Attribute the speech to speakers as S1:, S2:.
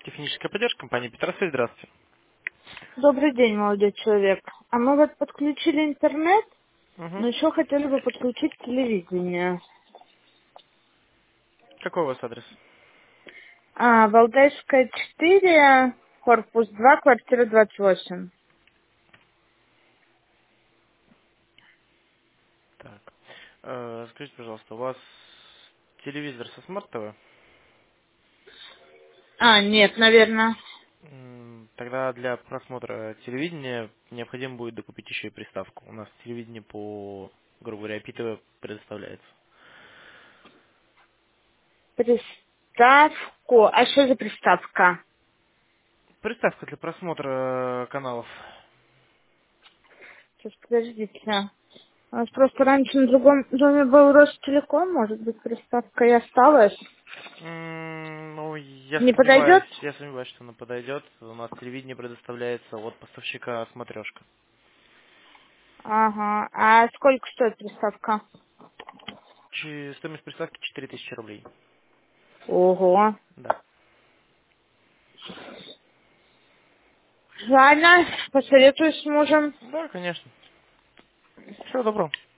S1: Техническая поддержка компании Петросвет. Здравствуйте.
S2: Добрый день, молодой человек. А мы вот подключили интернет,
S1: Угу.
S2: но еще хотели бы подключить телевидение.
S1: Какой у вас адрес?
S2: Валдайская 4, корпус 2, квартира 28.
S1: Так. Скажите, пожалуйста, у вас телевизор со смарт-ТВ?
S2: Нет, наверное.
S1: Тогда для просмотра телевидения необходимо будет докупить еще и приставку. У нас телевидение по, грубо говоря, IP-ТВ предоставляется.
S2: Приставку. А что за приставка?
S1: Приставка для просмотра каналов.
S2: Сейчас, подождите. У нас просто раньше на другом доме был Ростелеком, может быть, приставка и осталась.
S1: Ну,
S2: Не подойдет?
S1: я сомневаюсь, что она подойдет. У нас телевидение предоставляется от поставщика смотрешка.
S2: Ага. А сколько стоит приставка?
S1: Стоимость приставки 4000 рублей.
S2: Ого.
S1: Да.
S2: Ладно, посоветуюсь с мужем.
S1: Да, конечно. Всего доброго.